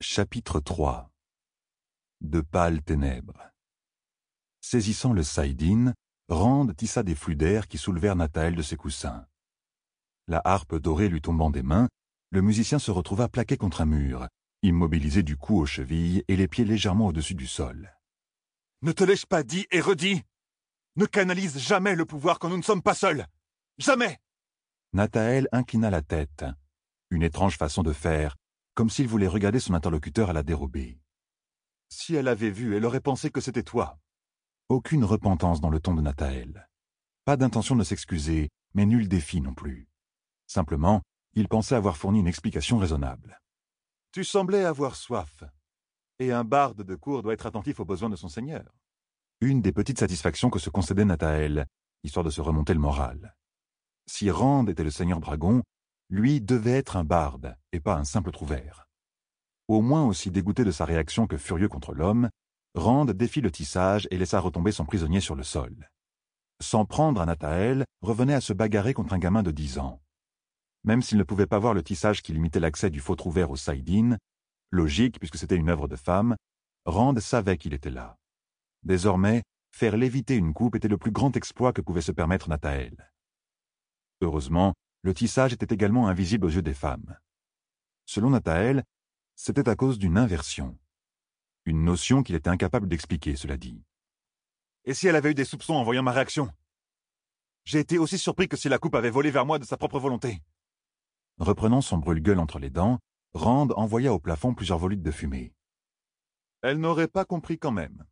Chapitre 3 De pâles ténèbres. Saisissant le saïdine, Rand tissa des flux d'air qui soulevèrent Nathaël de ses coussins. La harpe dorée lui tombant des mains, le musicien se retrouva plaqué contre un mur, immobilisé du cou aux chevilles et les pieds légèrement au-dessus du sol. « Ne te l'ai-je pas dit et redit? Ne canalise jamais le pouvoir quand nous ne sommes pas seuls! Jamais !» Nathaël inclina la tête, une étrange façon de faire, comme s'il voulait regarder son interlocuteur à la dérobée. Si elle avait vu, elle aurait pensé que c'était toi. Aucune repentance dans le ton de Nathaël. Pas d'intention de s'excuser, mais nul défi non plus. Simplement, il pensait avoir fourni une explication raisonnable. Tu semblais avoir soif, et un barde de cour doit être attentif aux besoins de son seigneur. Une des petites satisfactions que se concédait Nathaël, histoire de se remonter le moral. Si Rand était le seigneur dragon, lui devait être un barde, et pas un simple trouvère. Au moins aussi dégoûté de sa réaction que furieux contre l'homme, Rand défit le tissage et laissa retomber son prisonnier sur le sol. S'en prendre à Nathaël revenait à se bagarrer contre un gamin de 10 ans. Même s'il ne pouvait pas voir le tissage qui limitait l'accès du faux trouvère au saïdine, logique puisque c'était une œuvre de femme, Rand savait qu'il était là. Désormais, faire léviter une coupe était le plus grand exploit que pouvait se permettre Nathaël. Heureusement, le tissage était également invisible aux yeux des femmes. Selon Nathaël, c'était à cause d'une inversion. Une notion qu'il était incapable d'expliquer, cela dit. Et si elle avait eu des soupçons en voyant ma réaction? J'ai été aussi surpris que si la coupe avait volé vers moi de sa propre volonté. Reprenant son brûle-gueule entre les dents, Rand envoya au plafond plusieurs volutes de fumée. Elle n'aurait pas compris quand même.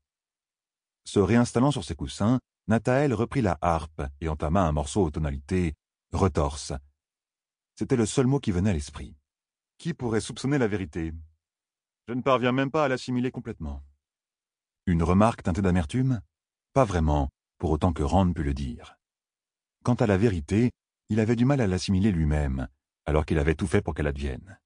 Se réinstallant sur ses coussins, Nathaël reprit la harpe et entama un morceau aux tonalités retorse. C'était le seul mot qui venait à l'esprit. Qui pourrait soupçonner la vérité? Je ne parviens même pas à l'assimiler complètement. Une remarque teintée d'amertume? Pas vraiment, pour autant que Rand pût le dire. Quant à la vérité, il avait du mal à l'assimiler lui-même, alors qu'il avait tout fait pour qu'elle advienne.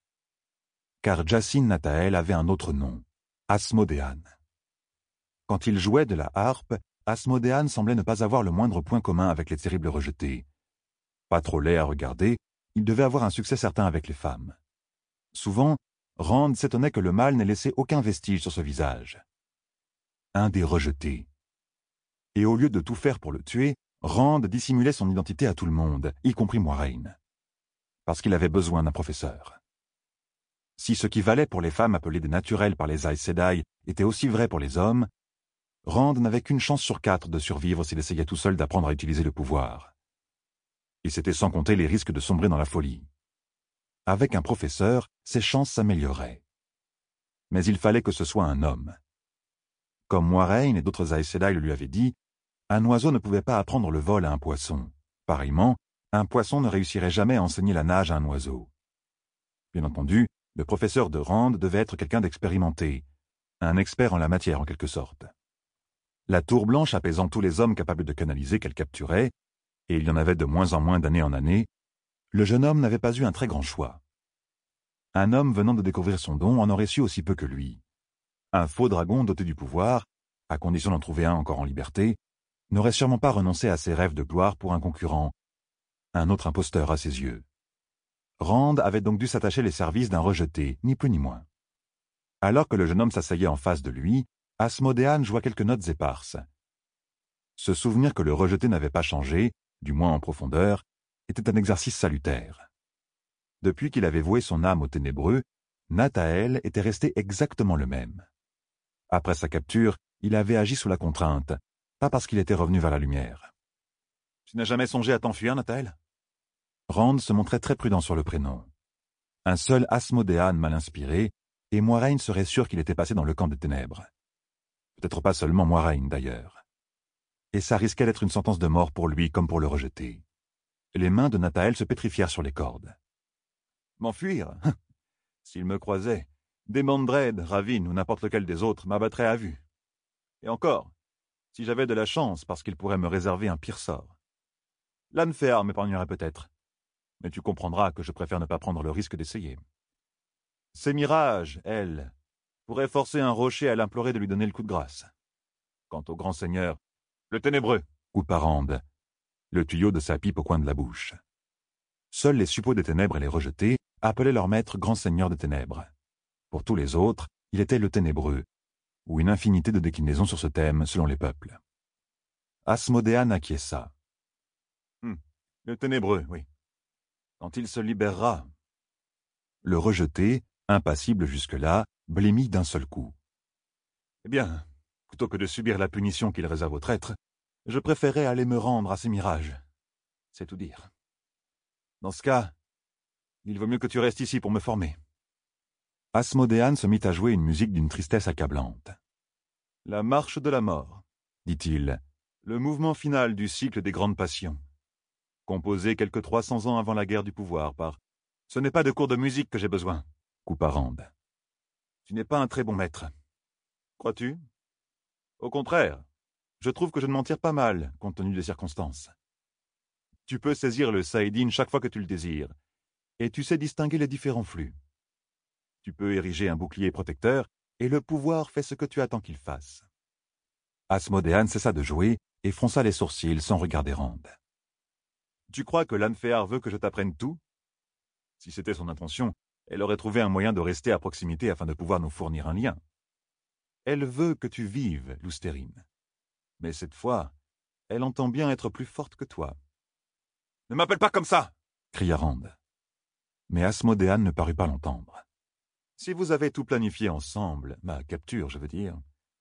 Car Jacine Nathaël avait un autre nom, Asmodéane. Quand il jouait de la harpe, Asmodéane semblait ne pas avoir le moindre point commun avec les terribles rejetés. Pas trop laid à regarder, il devait avoir un succès certain avec les femmes. Souvent, Rand s'étonnait que le mal n'ait laissé aucun vestige sur ce visage. Un des rejetés. Et au lieu de tout faire pour le tuer, Rand dissimulait son identité à tout le monde, y compris Moiraine. Parce qu'il avait besoin d'un professeur. Si ce qui valait pour les femmes appelées des naturels par les Aes Sedai était aussi vrai pour les hommes, Rand n'avait qu'une chance sur 4 de survivre s'il essayait tout seul d'apprendre à utiliser le pouvoir. Et c'était sans compter les risques de sombrer dans la folie. Avec un professeur, ses chances s'amélioraient. Mais il fallait que ce soit un homme. Comme Moiraine et d'autres Aes Sedai le lui avaient dit, un oiseau ne pouvait pas apprendre le vol à un poisson. Pareillement, un poisson ne réussirait jamais à enseigner la nage à un oiseau. Bien entendu, le professeur de Rand devait être quelqu'un d'expérimenté, un expert en la matière en quelque sorte. La tour blanche apaisant tous les hommes capables de canaliser qu'elle capturait, et il y en avait de moins en moins d'année en année, le jeune homme n'avait pas eu un très grand choix. Un homme venant de découvrir son don en aurait su aussi peu que lui. Un faux dragon doté du pouvoir, à condition d'en trouver un encore en liberté, n'aurait sûrement pas renoncé à ses rêves de gloire pour un concurrent, un autre imposteur à ses yeux. Rand avait donc dû s'attacher les services d'un rejeté, ni plus ni moins. Alors que le jeune homme s'asseyait en face de lui, Asmodéane joua quelques notes éparses. Se souvenir que le rejeté n'avait pas changé, du moins en profondeur, était un exercice salutaire. Depuis qu'il avait voué son âme aux ténébreux, Nathaël était resté exactement le même. Après sa capture, il avait agi sous la contrainte, pas parce qu'il était revenu vers la lumière. « Tu n'as jamais songé à t'enfuir, Nathaël ?» Rand se montrait très prudent sur le prénom. Un seul Asmodéane mal inspiré, et Moiraine serait sûr qu'il était passé dans le camp des ténèbres. Peut-être pas seulement Moiraine, d'ailleurs. Et ça risquait d'être une sentence de mort pour lui comme pour le rejeté. Les mains de Nathaël se pétrifièrent sur les cordes. M'enfuir? S'il me croisait, Demandred, Ravine ou n'importe lequel des autres m'abattrait à vue. Et encore, si j'avais de la chance parce qu'il pourrait me réserver un pire sort. Lanfear m'épargnerait peut-être, mais tu comprendras que je préfère ne pas prendre le risque d'essayer. Ces mirages, elles, pourraient forcer un rocher à l'implorer de lui donner le coup de grâce. Quant au grand seigneur, le ténébreux, coupa Rand, le tuyau de sa pipe au coin de la bouche. Seuls les suppôts des ténèbres et les rejetés appelaient leur maître grand seigneur des ténèbres. Pour tous les autres, il était le ténébreux, ou une infinité de déclinaisons sur ce thème selon les peuples. Asmodéane acquiesça. Le ténébreux, oui. Quand il se libérera. Le rejeté, impassible jusque-là, blêmit d'un seul coup. Eh bien, plutôt que de subir la punition qu'il réserve aux traîtres, je préférais aller me rendre à ces mirages. C'est tout dire. Dans ce cas, il vaut mieux que tu restes ici pour me former. Asmodéane se mit à jouer une musique d'une tristesse accablante. La marche de la mort, dit-il. le mouvement final du cycle des grandes passions, composé quelque 300 ans avant la guerre du pouvoir par... Ce n'est pas de cours de musique que j'ai besoin, coupa Rand. Tu n'es pas un très bon maître. Crois-tu? Au contraire, je trouve que je ne m'en tire pas mal, compte tenu des circonstances. Tu peux saisir le saïdine chaque fois que tu le désires, et tu sais distinguer les différents flux. Tu peux ériger un bouclier protecteur, et le pouvoir fait ce que tu attends qu'il fasse. Asmodéane cessa de jouer et fronça les sourcils sans regarder Rand. Tu crois que l'Anféar veut que je t'apprenne tout? Si c'était son intention, elle aurait trouvé un moyen de rester à proximité afin de pouvoir nous fournir un lien. Elle veut que tu vives, Loustérine. Mais cette fois, elle entend bien être plus forte que toi. « Ne m'appelle pas comme ça !» cria Rand. Mais Asmodéane ne parut pas l'entendre. « Si vous avez tout planifié ensemble, ma capture, je veux dire... »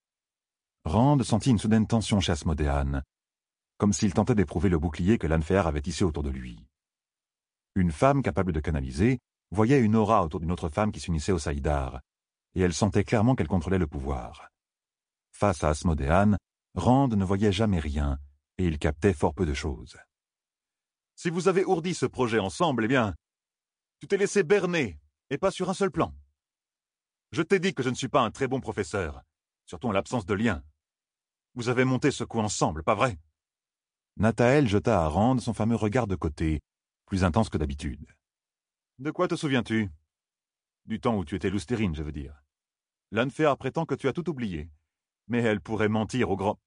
Rand sentit une soudaine tension chez Asmodéane, comme s'il tentait d'éprouver le bouclier que l'Anféar avait tissé autour de lui. Une femme capable de canaliser voyait une aura autour d'une autre femme qui s'unissait au saïdar, et elle sentait clairement qu'elle contrôlait le pouvoir. Face à Asmodéane, Rand ne voyait jamais rien, et il captait fort peu de choses. « Si vous avez ourdi ce projet ensemble, eh bien, tu t'es laissé berner, et pas sur un seul plan. Je t'ai dit que je ne suis pas un très bon professeur, surtout en l'absence de lien. Vous avez monté ce coup ensemble, pas vrai? » Nathaël jeta à Rand son fameux regard de côté, plus intense que d'habitude. « De quoi te souviens-tu? Du temps où tu étais Loustérine, je veux dire. L'Anféar prétend que tu as tout oublié, mais elle pourrait mentir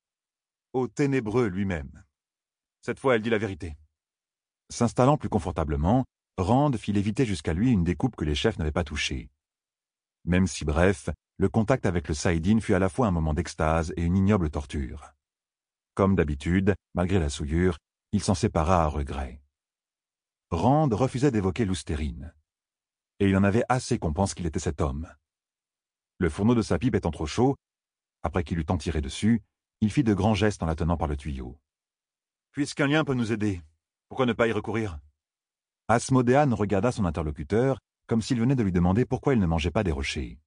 au ténébreux lui-même. Cette fois, elle dit la vérité. » S'installant plus confortablement, Rand fit léviter jusqu'à lui une découpe que les chefs n'avaient pas touchée. Même si bref, le contact avec le saïdine fut à la fois un moment d'extase et une ignoble torture. Comme d'habitude, malgré la souillure, il s'en sépara à regret. Rand refusait d'évoquer Loustérine. Et il en avait assez qu'on pense qu'il était cet homme. Le fourneau de sa pipe étant trop chaud, après qu'il eut tant tiré dessus, il fit de grands gestes en la tenant par le tuyau. « Puisqu'un lien peut nous aider, pourquoi ne pas y recourir? » Asmodéane regarda son interlocuteur comme s'il venait de lui demander pourquoi il ne mangeait pas des rochers.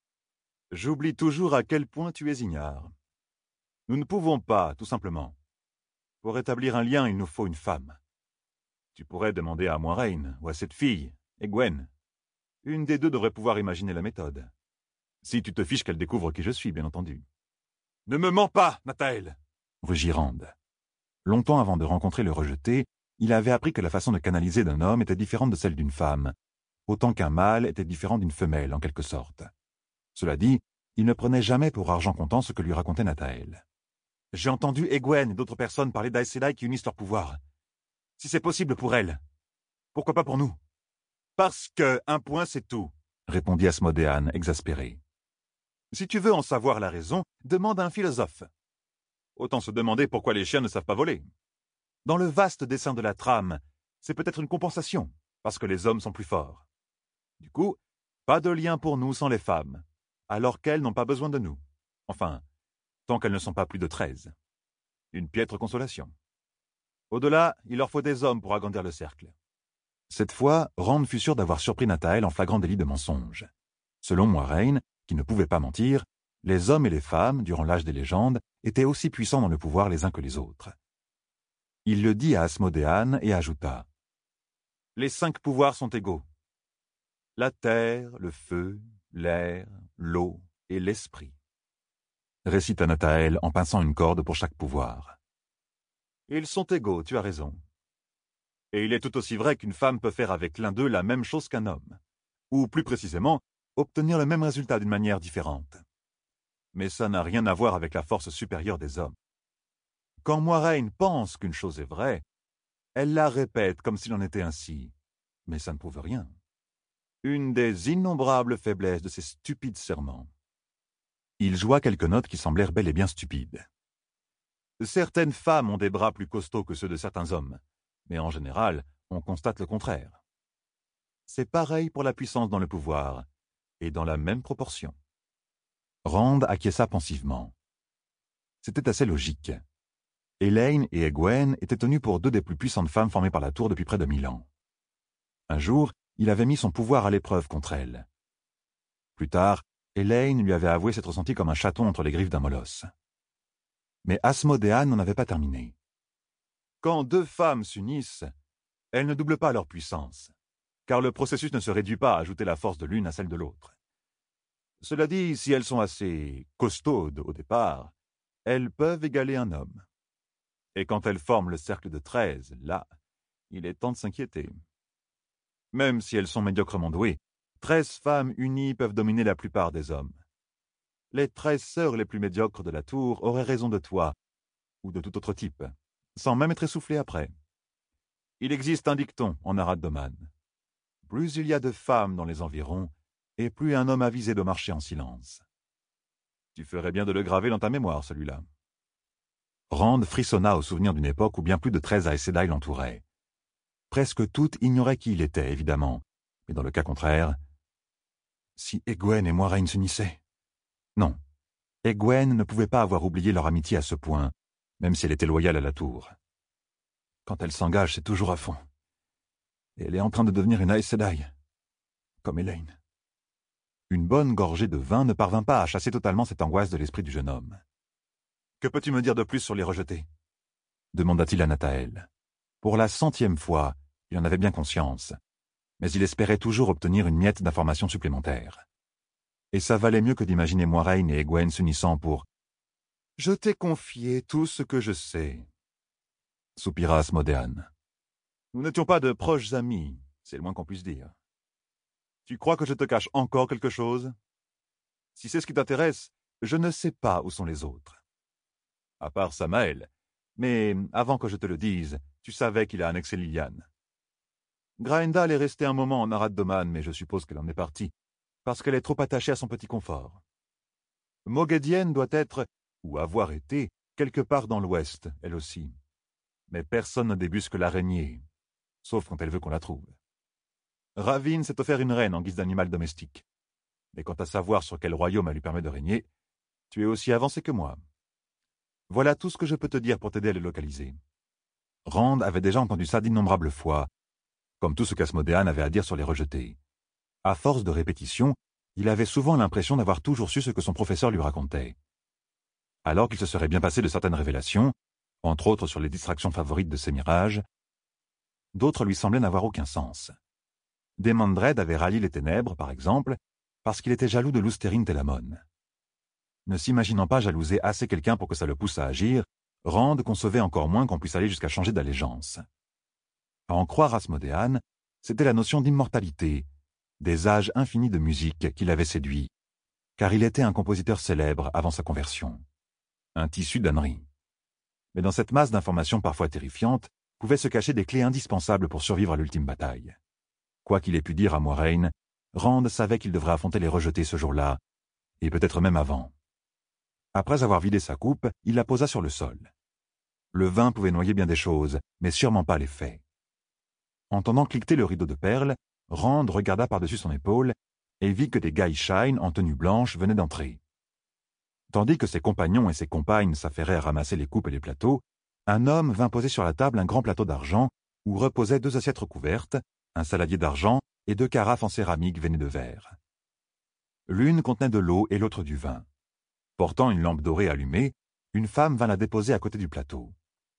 « J'oublie toujours à quel point tu es ignare. Nous ne pouvons pas, tout simplement. Pour établir un lien, il nous faut une femme. Tu pourrais demander à Moiraine ou à cette fille, Egwene. Une des deux devrait pouvoir imaginer la méthode. Si tu te fiches qu'elle découvre qui je suis, bien entendu. »« Ne me mens pas, Nathaël !» rugit Rand. Longtemps avant de rencontrer le rejeté, il avait appris que la façon de canaliser d'un homme était différente de celle d'une femme, autant qu'un mâle était différent d'une femelle, en quelque sorte. Cela dit, il ne prenait jamais pour argent comptant ce que lui racontait Nathaël. « J'ai entendu Egwene et d'autres personnes parler d'Aes Sedai qui unissent leurs pouvoirs. Si c'est possible pour elles, pourquoi pas pour nous? Parce que un point c'est tout, répondit Asmodéane, exaspéré. Si tu veux en savoir la raison, demande à un philosophe. Autant se demander pourquoi les chiens ne savent pas voler. Dans le vaste dessein de la trame, c'est peut-être une compensation, parce que les hommes sont plus forts. Du coup, pas de lien pour nous sans les femmes, alors qu'elles n'ont pas besoin de nous. Enfin, tant qu'elles ne sont pas plus de 13. Une piètre consolation. Au-delà, il leur faut des hommes pour agrandir le cercle. Cette fois, Rand fut sûr d'avoir surpris Nathaël en flagrant délit de mensonge. Selon Moiraine, qui ne pouvait pas mentir, les hommes et les femmes, durant l'âge des légendes, étaient aussi puissants dans le pouvoir les uns que les autres. Il le dit à Asmodéane et ajouta « Les 5 pouvoirs sont égaux. La terre, le feu, l'air, l'eau et l'esprit. » récita Nathaël en pinçant une corde pour chaque pouvoir. « Ils sont égaux, tu as raison. Et il est tout aussi vrai qu'une femme peut faire avec l'un d'eux la même chose qu'un homme, ou plus précisément, obtenir le même résultat d'une manière différente. Mais ça n'a rien à voir avec la force supérieure des hommes. Quand Moiraine pense qu'une chose est vraie, elle la répète comme s'il en était ainsi, mais ça ne prouve rien. Une des innombrables faiblesses de ces stupides serments. Il joua quelques notes qui semblèrent bel et bien stupides. Certaines femmes ont des bras plus costauds que ceux de certains hommes, mais en général, on constate le contraire. C'est pareil pour la puissance dans le pouvoir, et dans la même proportion. Rand acquiesça pensivement. C'était assez logique. Elaine et Egwene étaient tenues pour deux des plus puissantes femmes formées par la tour depuis près de 1000 ans. Un jour, il avait mis son pouvoir à l'épreuve contre elles. Plus tard, Elaine lui avait avoué s'être sentie comme un chaton entre les griffes d'un molosse. Mais Asmodéane n'en avait pas terminé. Quand deux femmes s'unissent, elles ne doublent pas leur puissance, car le processus ne se réduit pas à ajouter la force de l'une à celle de l'autre. Cela dit, si elles sont assez costaudes au départ, elles peuvent égaler un homme. Et quand elles forment le cercle de 13, là, il est temps de s'inquiéter. Même si elles sont médiocrement douées, 13 femmes unies peuvent dominer la plupart des hommes. Les 13 sœurs les plus médiocres de la tour auraient raison de toi, ou de tout autre type, sans même être essoufflées après. Il existe un dicton en Arad-Doman. Plus il y a de femmes dans les environs, et plus un homme avisé de marcher en silence. Tu ferais bien de le graver dans ta mémoire, celui-là. Rand frissonna au souvenir d'une époque où bien plus de 13 Aes Sedai l'entouraient. Presque toutes ignoraient qui il était, évidemment, mais dans le cas contraire... Si Egwene et Moiraine s'unissaient... Non, Egwene ne pouvait pas avoir oublié leur amitié à ce point, même si elle était loyale à la tour. Quand elle s'engage, c'est toujours à fond. Et elle est en train de devenir une Aes Sedai, comme Elaine. Une bonne gorgée de vin ne parvint pas à chasser totalement cette angoisse de l'esprit du jeune homme. « Que peux-tu me dire de plus sur les rejetés ?» demanda-t-il à Nathaël. Pour la 100e fois, il en avait bien conscience, mais il espérait toujours obtenir une miette d'informations supplémentaires. Et ça valait mieux que d'imaginer Moiraine et Egwene s'unissant pour « Je t'ai confié tout ce que je sais. » soupira Asmodéane. Nous n'étions pas de proches amis, c'est le moins qu'on puisse dire. Tu crois que je te cache encore quelque chose? Si c'est ce qui t'intéresse, je ne sais pas où sont les autres. À part Samael, mais avant que je te le dise, tu savais qu'il a annexé Liliane. Graendal est restée un moment en Arad-Doman, mais je suppose qu'elle en est partie, parce qu'elle est trop attachée à son petit confort. Moghedien doit être, ou avoir été, quelque part dans l'ouest, elle aussi. Mais personne ne débusque l'araignée, sauf quand elle veut qu'on la trouve. Ravine s'est offert une reine en guise d'animal domestique. Mais quant à savoir sur quel royaume elle lui permet de régner, tu es aussi avancé que moi. Voilà tout ce que je peux te dire pour t'aider à le localiser. Rand avait déjà entendu ça d'innombrables fois, comme tout ce qu'Asmodéane avait à dire sur les rejetés. À force de répétition, il avait souvent l'impression d'avoir toujours su ce que son professeur lui racontait. Alors qu'il se serait bien passé de certaines révélations, entre autres sur les distractions favorites de ses mirages, d'autres lui semblaient n'avoir aucun sens. Daemon Dread avait rallié les ténèbres, par exemple, parce qu'il était jaloux de Lousterine Telamon. Ne s'imaginant pas jalouser assez quelqu'un pour que ça le pousse à agir, Rand concevait encore moins qu'on puisse aller jusqu'à changer d'allégeance. À en croire Asmodéane, c'était la notion d'immortalité, des âges infinis de musique qui l'avait séduit, car il était un compositeur célèbre avant sa conversion. Un tissu d'ânerie. Mais dans cette masse d'informations parfois terrifiantes, pouvaient se cacher des clés indispensables pour survivre à l'ultime bataille. Quoi qu'il ait pu dire à Moiraine, Rand savait qu'il devrait affronter les rejetés ce jour-là, et peut-être même avant. Après avoir vidé sa coupe, il la posa sur le sol. Le vin pouvait noyer bien des choses, mais sûrement pas les faits. Entendant cliqueter le rideau de perles, Rand regarda par-dessus son épaule et vit que des Gaishine en tenue blanche venaient d'entrer. Tandis que ses compagnons et ses compagnes s'affairaient à ramasser les coupes et les plateaux, un homme vint poser sur la table un grand plateau d'argent où reposaient 2 assiettes recouvertes, un saladier d'argent et 2 carafes en céramique veinées de verre. L'une contenait de l'eau et l'autre du vin. Portant une lampe dorée allumée, une femme vint la déposer à côté du plateau.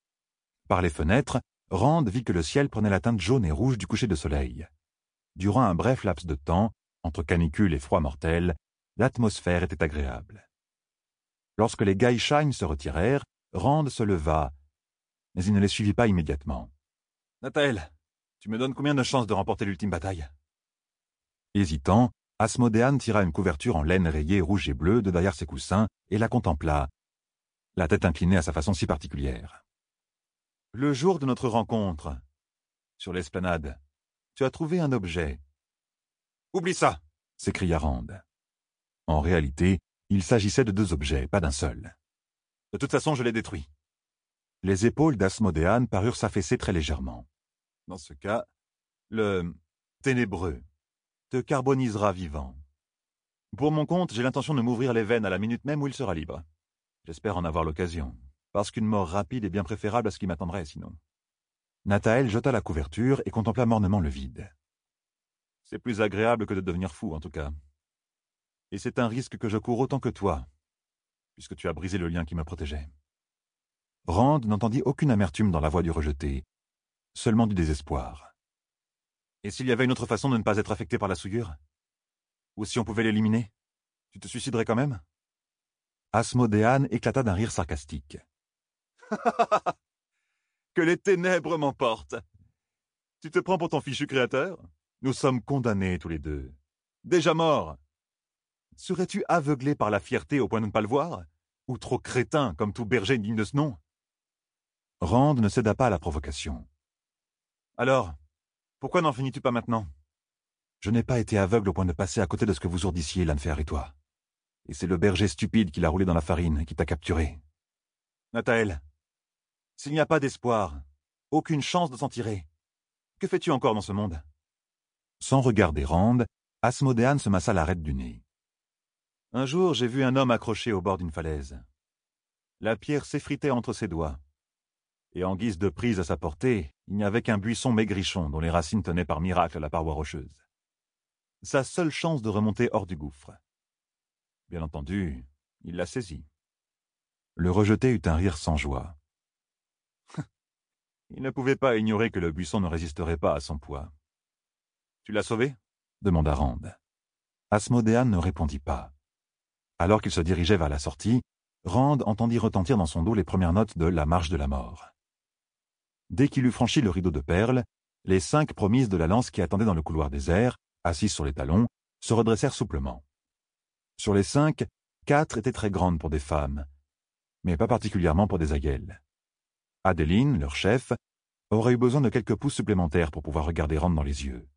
Par les fenêtres, Rand vit que le ciel prenait la teinte jaune et rouge du coucher de soleil. Durant un bref laps de temps, entre canicule et froid mortel, l'atmosphère était agréable. Lorsque les Gaishine se retirèrent, Rand se leva, mais il ne les suivit pas immédiatement. « Nathaël, tu me donnes combien de chances de remporter l'ultime bataille ?» Hésitant, Asmodéane tira une couverture en laine rayée rouge et bleue de derrière ses coussins et la contempla, la tête inclinée à sa façon si particulière. « Le jour de notre rencontre, sur l'esplanade, tu as trouvé un objet. Oublie ça !» s'écria Rand. En réalité, il s'agissait de 2 objets, pas d'un seul. De toute façon, je l'ai détruit. Les épaules d'Asmodéane parurent s'affaisser très légèrement. Dans ce cas, le ténébreux te carbonisera vivant. Pour mon compte, j'ai l'intention de m'ouvrir les veines à la minute même où il sera libre. J'espère en avoir l'occasion, parce qu'une mort rapide est bien préférable à ce qui m'attendrait sinon. Nathaël jeta la couverture et contempla mornement le vide. C'est plus agréable que de devenir fou, en tout cas. Et c'est un risque que je cours autant que toi, puisque tu as brisé le lien qui me protégeait. Rand n'entendit aucune amertume dans la voix du rejeté, seulement du désespoir. Et s'il y avait une autre façon de ne pas être affecté par la souillure? Ou si on pouvait l'éliminer? Tu te suiciderais quand même? Asmodéane éclata d'un rire sarcastique. Que les ténèbres m'emportent! Tu te prends pour ton fichu créateur? Nous sommes condamnés tous les deux. Déjà morts. Serais-tu aveuglé par la fierté au point de ne pas le voir? Ou trop crétin comme tout berger digne de ce nom? Rand ne céda pas à la provocation. Alors, pourquoi n'en finis-tu pas maintenant? Je n'ai pas été aveugle au point de passer à côté de ce que vous ourdissiez, Lanfer et toi. Et c'est le berger stupide qui l'a roulé dans la farine, qui t'a capturé. Nathaël, s'il n'y a pas d'espoir, aucune chance de s'en tirer, que fais-tu encore dans ce monde? Sans regarder Rand, Asmodéane se massa l'arête du nez. Un jour, j'ai vu un homme accroché au bord d'une falaise. La pierre s'effritait entre ses doigts. Et en guise de prise à sa portée, il n'y avait qu'un buisson maigrichon dont les racines tenaient par miracle la paroi rocheuse. Sa seule chance de remonter hors du gouffre. Bien entendu, il l'a saisi. Le rejeté eut un rire sans joie. Il ne pouvait pas ignorer que le buisson ne résisterait pas à son poids. Tu l'as sauvé? Demanda Rand. Asmodéane ne répondit pas. Alors qu'il se dirigeait vers la sortie, Rand entendit retentir dans son dos les premières notes de La Marche de la Mort. Dès qu'il eut franchi le rideau de perles, les 5 promises de la lance qui attendaient dans le couloir désert, assises sur les talons, se redressèrent souplement. Sur les 5, 4 étaient très grandes pour des femmes, mais pas particulièrement pour des aïeules. Adeline, leur chef, aurait eu besoin de quelques pouces supplémentaires pour pouvoir regarder Rand dans les yeux.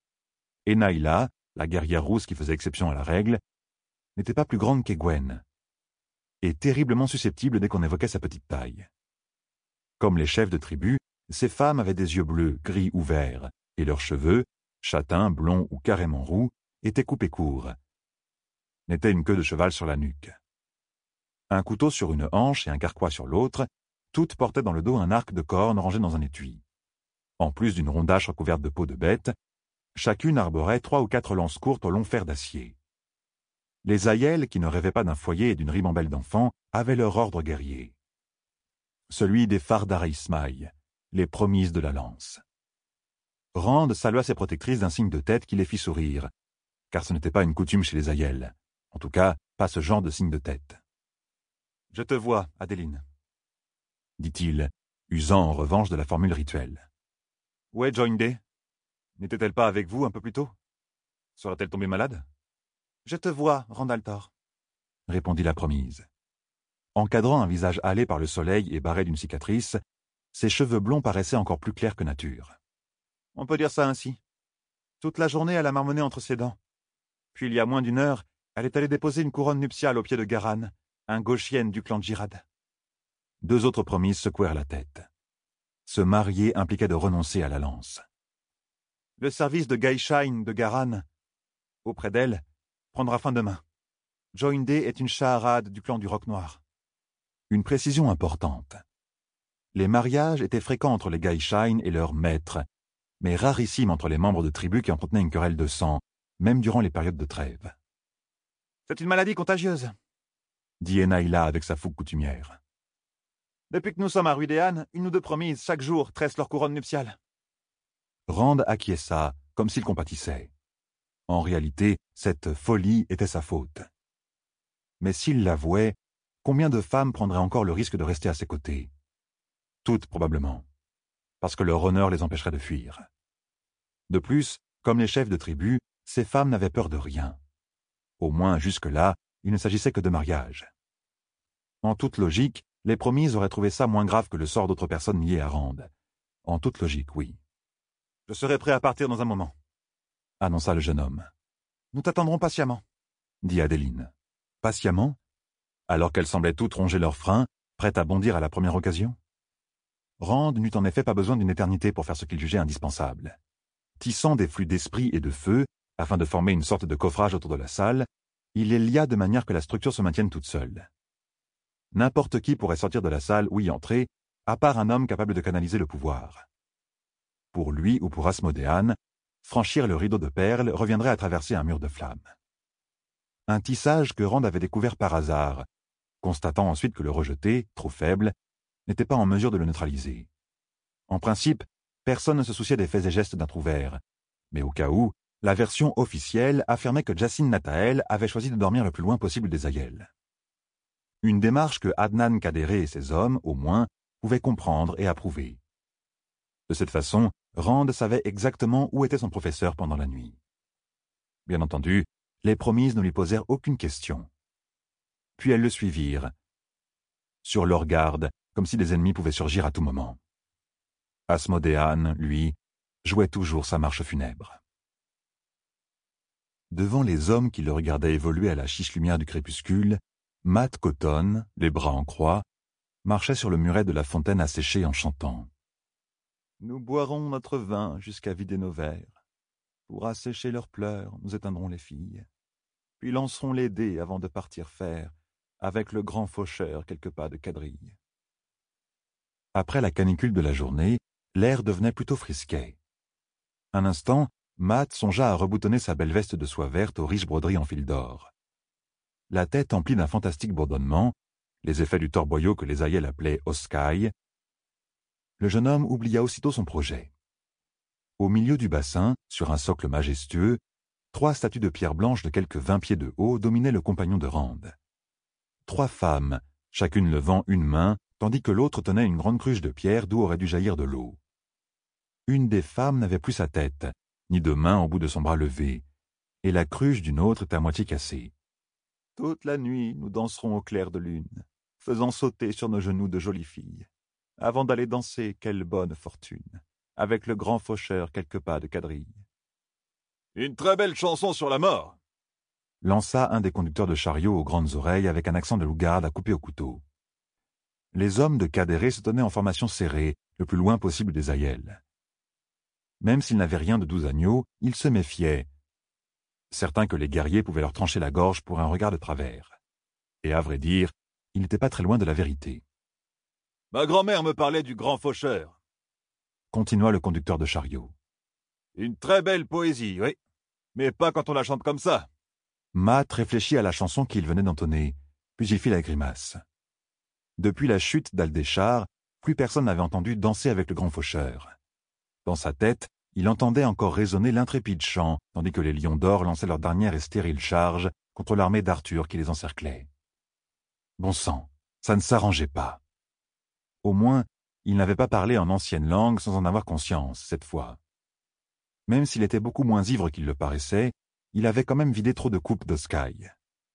Et Naïla, la guerrière rousse qui faisait exception à la règle, n'était pas plus grande qu'Egwene, et terriblement susceptible dès qu'on évoquait sa petite taille. Comme les chefs de tribu, ces femmes avaient des yeux bleus, gris ou verts, et leurs cheveux, châtains, blonds ou carrément roux, étaient coupés courts. N'était une queue de cheval sur la nuque. Un couteau sur une hanche et un carquois sur l'autre, toutes portaient dans le dos un arc de corne rangé dans un étui. En plus d'une rondache recouverte de peau de bête, chacune arborait 3 ou 4 lances courtes au long fer d'acier. Les aïeules, qui ne rêvaient pas d'un foyer et d'une ribambelle d'enfants, avaient leur ordre guerrier. Celui des Fardara Ismaï, les promises de la lance. Rand salua ses protectrices d'un signe de tête qui les fit sourire, car ce n'était pas une coutume chez les aïeules. En tout cas, pas ce genre de signe de tête. « Je te vois, Adeline, » dit-il, usant en revanche de la formule rituelle. « Où est Joinde? N'était-elle pas avec vous un peu plus tôt? Serait-elle tombée malade? » « Je te vois, Randaltor, » répondit la promise. Encadrant un visage hâlé par le soleil et barré d'une cicatrice, ses cheveux blonds paraissaient encore plus clairs que nature. On peut dire ça ainsi. Toute la journée, elle a marmonné entre ses dents. Puis, il y a moins d'1 heure, elle est allée déposer une couronne nuptiale au pied de Garan, un gauchienne du clan de Jirad. 2 autres promises secouèrent la tête. Se marier impliquait de renoncer à la lance. Le service de Gaishain de Garan, auprès d'elle, prendra fin demain. Joinde est une Shaharade du clan du Roc Noir. Une précision importante. Les mariages étaient fréquents entre les Gaishain et leurs maîtres, mais rarissimes entre les membres de tribus qui entretenaient une querelle de sang, même durant les périodes de trêve. « C'est une maladie contagieuse, » dit Enaïla avec sa fougue coutumière. « Depuis que nous sommes à Ruidéane, 1 ou 2 promises chaque jour tressent leur couronne nuptiale. » Rand acquiesça, comme s'il compatissait. En réalité, cette folie était sa faute. Mais s'il l'avouait, combien de femmes prendraient encore le risque de rester à ses côtés? Toutes, probablement, parce que leur honneur les empêcherait de fuir. De plus, comme les chefs de tribu, ces femmes n'avaient peur de rien. Au moins, jusque-là, il ne s'agissait que de mariage. En toute logique, les promises auraient trouvé ça moins grave que le sort d'autres personnes liées à Rand. En toute logique, oui. « Je serai prêt à partir dans un moment, » annonça le jeune homme. Nous t'attendrons patiemment, dit Adeline. Patiemment, alors qu'elles semblaient toutes ronger leurs freins, prêtes à bondir à la première occasion. Rand n'eut en effet pas besoin d'une éternité pour faire ce qu'il jugeait indispensable. Tissant des flux d'esprit et de feu, afin de former une sorte de coffrage autour de la salle, il les lia de manière que la structure se maintienne toute seule. N'importe qui pourrait sortir de la salle ou y entrer, à part un homme capable de canaliser le pouvoir. Pour lui ou pour Asmodéane, franchir le rideau de perles reviendrait à traverser un mur de flammes. Un tissage que Rand avait découvert par hasard, constatant ensuite que le rejeté, trop faible, n'était pas en mesure de le neutraliser. En principe, personne ne se souciait des faits et gestes d'un trouvère, mais au cas où, la version officielle affirmait que Jacin Natael avait choisi de dormir le plus loin possible des Aiel. Une démarche que Adnan Kadere et ses hommes, au moins, pouvaient comprendre et approuver. De cette façon, Rand savait exactement où était son professeur pendant la nuit. Bien entendu, les promises ne lui posèrent aucune question. Puis elles le suivirent, sur leur garde, comme si des ennemis pouvaient surgir à tout moment. Asmodéane, lui, jouait toujours sa marche funèbre. Devant les hommes qui le regardaient évoluer à la chiche lumière du crépuscule, Mat Cotton, les bras en croix, marchait sur le muret de la fontaine asséchée en chantant. « Nous boirons notre vin jusqu'à vider nos verres. Pour assécher leurs pleurs, nous éteindrons les filles. Puis lancerons les dés avant de partir faire, avec le grand faucheur, quelques pas de quadrille. » Après la canicule de la journée, l'air devenait plutôt frisquet. Un instant, Mat songea à reboutonner sa belle veste de soie verte aux riches broderies en fil d'or. La tête emplie d'un fantastique bourdonnement, les effets du torboyau que les Aiel appelaient Oskai, le jeune homme oublia aussitôt son projet. Au milieu du bassin, sur un socle majestueux, 3 statues de pierre blanche de quelques 20 pieds de haut dominaient le compagnon de Rand. 3 femmes, chacune levant une main, tandis que l'autre tenait une grande cruche de pierre d'où aurait dû jaillir de l'eau. Une des femmes n'avait plus sa tête, ni de main au bout de son bras levé, et la cruche d'une autre était à moitié cassée. « Toute la nuit, nous danserons au clair de lune, faisant sauter sur nos genoux de jolies filles. Avant d'aller danser, quelle bonne fortune, avec le grand faucheur quelques pas de quadrille. » « Une très belle chanson sur la mort !» lança un des conducteurs de chariot aux grandes oreilles avec un accent de loup-garde à couper au couteau. Les hommes de Kadere se tenaient en formation serrée, le plus loin possible des Aiel. Même s'ils n'avaient rien de 12 agneaux, ils se méfiaient, certains que les guerriers pouvaient leur trancher la gorge pour un regard de travers. Et à vrai dire, il n'était pas très loin de la vérité. « Ma grand-mère me parlait du grand faucheur, » continua le conducteur de chariot. « Une très belle poésie, oui, mais pas quand on la chante comme ça. » Mat réfléchit à la chanson qu'il venait d'entonner, puis il fit la grimace. Depuis la chute d'Aldéchar, plus personne n'avait entendu danser avec le grand faucheur. Dans sa tête, il entendait encore résonner l'intrépide chant, tandis que les lions d'or lançaient leur dernière et stérile charge contre l'armée d'Arthur qui les encerclait. Bon sang, ça ne s'arrangeait pas. Au moins, il n'avait pas parlé en ancienne langue sans en avoir conscience, cette fois. Même s'il était beaucoup moins ivre qu'il le paraissait, il avait quand même vidé trop de coupes d'Oskai.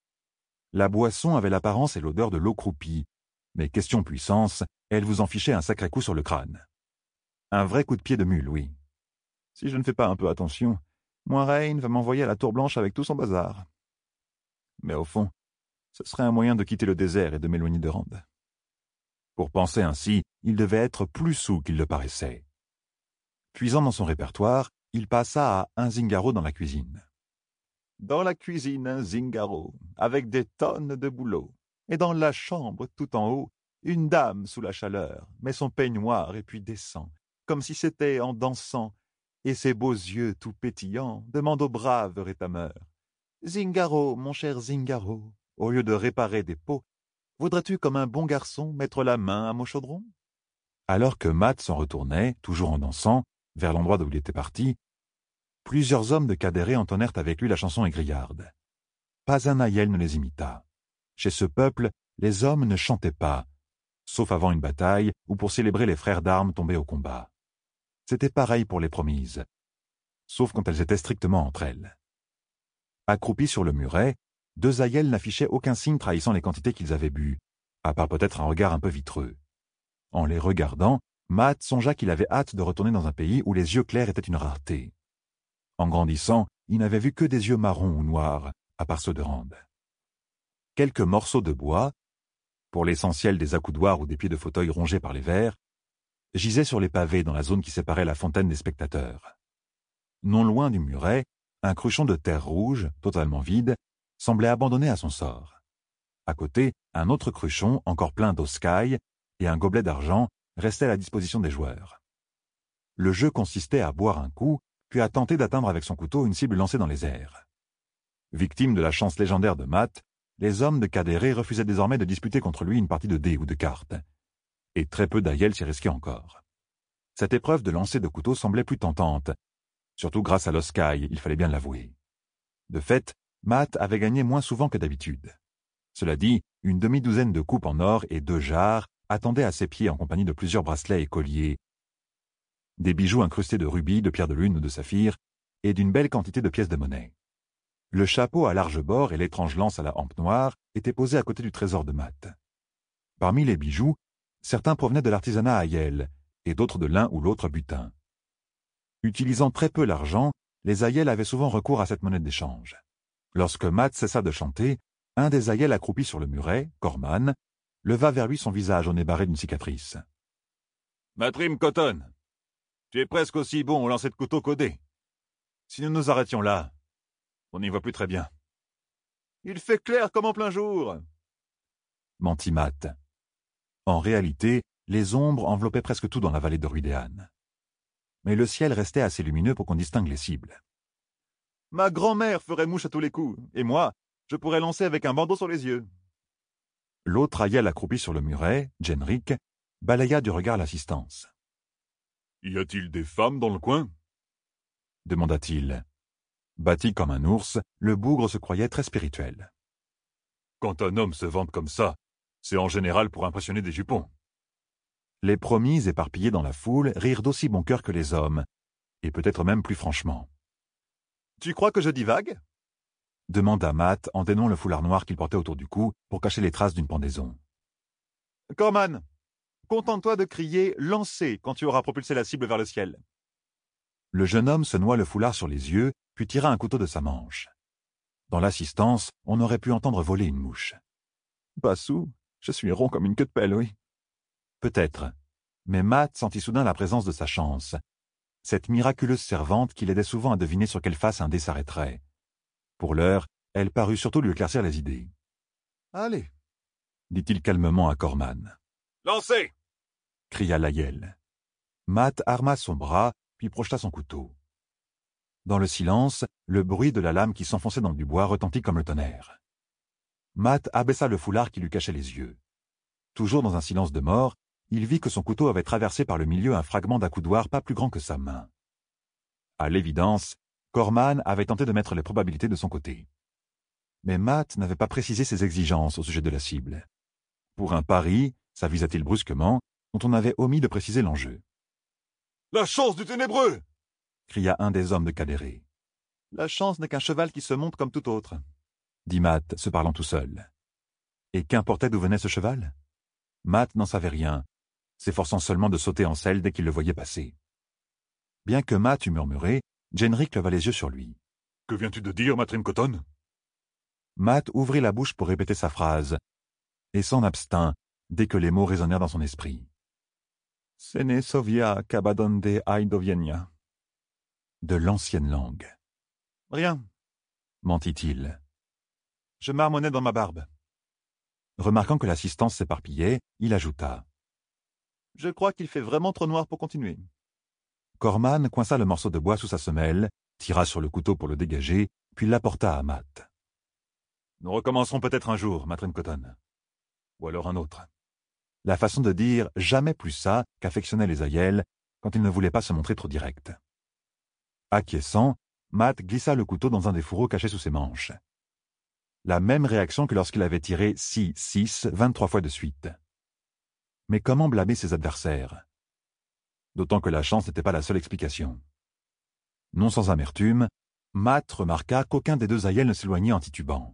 La boisson avait l'apparence et l'odeur de l'eau croupie, mais question puissance, elle vous en fichait un sacré coup sur le crâne. Un vrai coup de pied de mule, oui. Si je ne fais pas un peu attention, Moiraine va m'envoyer à la Tour Blanche avec tout son bazar. Mais au fond, ce serait un moyen de quitter le désert et de m'éloigner de Rand. Pour penser ainsi, il devait être plus saoul qu'il le paraissait. Puisant dans son répertoire, il passa à un zingaro dans la cuisine. Dans la cuisine, un zingaro, avec des tonnes de boulot. Et dans la chambre, tout en haut, une dame sous la chaleur, met son peignoir et puis descend, comme si c'était en dansant, et ses beaux yeux tout pétillants demandent au brave rétameur. « Zingaro, mon cher Zingaro, au lieu de réparer des pots, voudrais-tu, comme un bon garçon, mettre la main à mon chaudron ?» Alors que Mat s'en retournait, toujours en dansant, vers l'endroit d'où il était parti, plusieurs hommes de Kadere entonnèrent avec lui la chanson égrillarde. Pas un Aiel ne les imita. Chez ce peuple, les hommes ne chantaient pas, sauf avant une bataille ou pour célébrer les frères d'armes tombés au combat. C'était pareil pour les promises, sauf quand elles étaient strictement entre elles. Accroupis sur le muret, 2 Aiel n'affichaient aucun signe trahissant les quantités qu'ils avaient bues, à part peut-être un regard un peu vitreux. En les regardant, Mat songea qu'il avait hâte de retourner dans un pays où les yeux clairs étaient une rareté. En grandissant, il n'avait vu que des yeux marrons ou noirs, à part ceux de Rand. Quelques morceaux de bois, pour l'essentiel des accoudoirs ou des pieds de fauteuil rongés par les vers, gisaient sur les pavés dans la zone qui séparait la fontaine des spectateurs. Non loin du muret, un cruchon de terre rouge, totalement vide, semblait abandonné à son sort. À côté, un autre cruchon, encore plein d'oscailles, et un gobelet d'argent restaient à la disposition des joueurs. Le jeu consistait à boire un coup, puis à tenter d'atteindre avec son couteau une cible lancée dans les airs. Victime de la chance légendaire de Matt, les hommes de Kadéré refusaient désormais de disputer contre lui une partie de dés ou de cartes. Et très peu d'Aiel s'y risquaient encore. Cette épreuve de lancer de couteau semblait plus tentante, surtout grâce à l'oscaille, il fallait bien l'avouer. De fait, Matt avait gagné moins souvent que d'habitude. Cela dit, une demi-douzaine de coupes en or et 2 jarres attendaient à ses pieds en compagnie de plusieurs bracelets et colliers, des bijoux incrustés de rubis, de pierres de lune ou de saphir, et d'une belle quantité de pièces de monnaie. Le chapeau à large bord et l'étrange lance à la hampe noire étaient posés à côté du trésor de Matt. Parmi les bijoux, certains provenaient de l'artisanat Aiel, et d'autres de l'un ou l'autre butin. Utilisant très peu l'argent, les Aiel avaient souvent recours à cette monnaie d'échange. Lorsque Matt cessa de chanter, un des Aiel accroupis sur le muret, Corman, leva vers lui son visage au nez barré d'une cicatrice. « Matrim Cotton, tu es presque aussi bon au lancer de couteau qu'au dé. Si nous nous arrêtions là, on n'y voit plus très bien. »« Il fait clair comme en plein jour !» mentit Matt. En réalité, les ombres enveloppaient presque tout dans la vallée de Ruidéan. Mais le ciel restait assez lumineux pour qu'on distingue les cibles. « Ma grand-mère ferait mouche à tous les coups, et moi, je pourrais lancer avec un bandeau sur les yeux. » L'autre Aiel accroupi sur le muret, Jenric, balaya du regard l'assistance. « Y a-t-il des femmes dans le coin ?» demanda-t-il. Bâti comme un ours, le bougre se croyait très spirituel. « Quand un homme se vante comme ça, c'est en général pour impressionner des jupons. » Les promis éparpillés dans la foule rirent d'aussi bon cœur que les hommes, et peut-être même plus franchement. « Tu crois que je divague ?» demanda Matt en dénouant le foulard noir qu'il portait autour du cou pour cacher les traces d'une pendaison. « Corman, contente-toi de crier « Lancez » quand tu auras propulsé la cible vers le ciel. » Le jeune homme se noua le foulard sur les yeux, puis tira un couteau de sa manche. Dans l'assistance, on aurait pu entendre voler une mouche. « Bassou, je suis rond comme une queue de pelle, oui. » Peut-être, mais Matt sentit soudain la présence de sa chance, cette miraculeuse servante qui l'aidait souvent à deviner sur quelle face un dé s'arrêterait. Pour l'heure, elle parut surtout lui éclaircir les idées. « Allez, dit-il calmement à Corman. « Lancez !» cria l'Aiel. Matt arma son bras, puis projeta son couteau. Dans le silence, le bruit de la lame qui s'enfonçait dans du bois retentit comme le tonnerre. Matt abaissa le foulard qui lui cachait les yeux. Toujours dans un silence de mort, il vit que son couteau avait traversé par le milieu un fragment d'accoudoir pas plus grand que sa main. À l'évidence, Corman avait tenté de mettre les probabilités de son côté. Mais Matt n'avait pas précisé ses exigences au sujet de la cible. Pour un pari, s'avisa-t-il brusquement, dont on avait omis de préciser l'enjeu. « La chance du ténébreux !» cria un des hommes de Kadéré. « La chance n'est qu'un cheval qui se monte comme tout autre, » dit Matt, se parlant tout seul. Et qu'importait d'où venait ce cheval? Matt n'en savait rien, s'efforçant seulement de sauter en selle dès qu'il le voyait passer. Bien que Matt eût murmuré, Jenric leva les yeux sur lui. « Que viens-tu de dire, Matrim Cotton ?» Matt ouvrit la bouche pour répéter sa phrase, et s'en abstint dès que les mots résonnèrent dans son esprit. « Sene Sovia Kabadonde Aidovienia. » De l'ancienne langue. « Rien, » mentit-il. « Je marmonnais dans ma barbe. » Remarquant que l'assistance s'éparpillait, il ajouta. « Je crois qu'il fait vraiment trop noir pour continuer. » Corman coinça le morceau de bois sous sa semelle, tira sur le couteau pour le dégager, puis l'apporta à Matt. « Nous recommencerons peut-être un jour, Matrim Cotton. Ou alors un autre. » La façon de dire « jamais plus ça » qu'affectionnaient les Aiel quand il ne voulait pas se montrer trop direct. Acquiesçant, Matt glissa le couteau dans un des fourreaux cachés sous ses manches. La même réaction que lorsqu'il avait tiré 6-6 23 fois de suite. Mais comment blâmer ses adversaires? D'autant que la chance n'était pas la seule explication. Non sans amertume, Matt remarqua qu'aucun des deux Aiel ne s'éloignait en titubant.